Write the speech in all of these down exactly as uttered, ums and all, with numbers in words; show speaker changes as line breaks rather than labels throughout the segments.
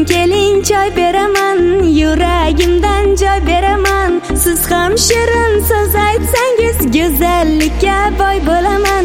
keling choy beraman, yuragimdan joy beraman. Siz ham shirin so'z aytsangiz, go'zallikka boy bo'laman.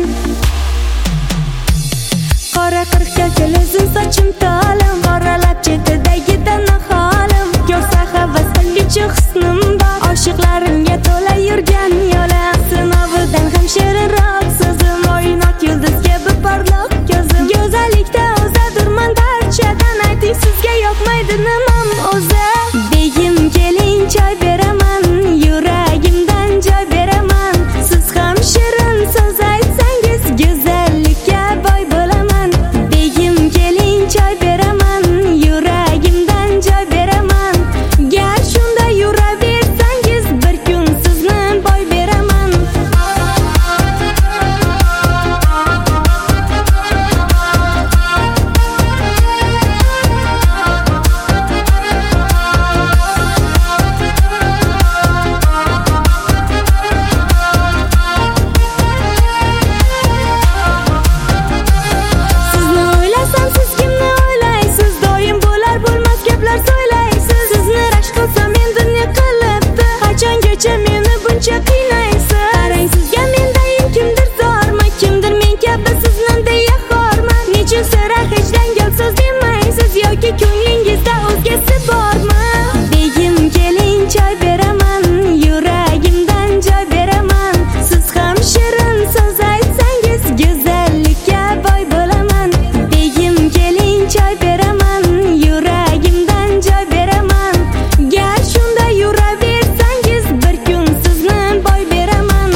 Qora qirqkalcha uzun sochim tolim, qoralab chetidagidan holim. Ko'rsa havas qilguchi husnim bor, oshiqlarimga to'la yurgan yo'lam. Sinovidan ham shirinroq so'zim, o'ynoq yulduz kabi porloq ko'zim. Go'zallikda o'zadurman darchadan, ayting sizga yoqmaydi nimam o'zi. Begim keling choy beraman, yuragimdan joy beraman. Siz ham shirin so'z aytsangiz, go'zallikka boy bo'laman. Begim keling choy beraman, yuragimdan joy beraman. Gar shunda yuraversangiz, bir kun sizni boy beraman. Sizni o'ylasam, siz kimni o'ylaysiz? Doim bo'lar bo'lmas gaplar so'ylaysiz. Sizni rashk qilsam endi ne qilibdi? Qachongacha meni buncha qiynaysiz? Qarang, sizga mendayim kimdir zormi? Kimdir men kabi sizni deya xormi? Nechun sira hech dangal so'z demaysiz? Yoki ko'nglingizda o'zgasi bormi? Begim keling choy beraman, yuragimdan joy beraman. Siz ham shirin so'z aytsangiz, go'zallikka boy bo'laman. Begim keling choy beraman, yuragimdan joy beraman. Gar shunda yuraversangiz, bir kun sizni boy beraman.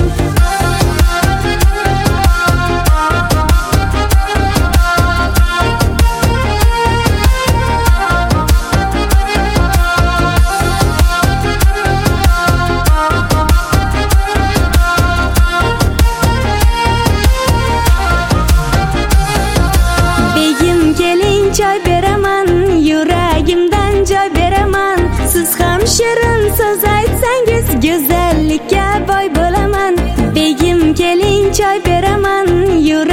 Begim keling choy beraman, yuragimdan joy beraman. Siz ham shirin so'z aytsangiz, go'zallikka boy bo'laman. Begim keling choy beraman, yuragimdan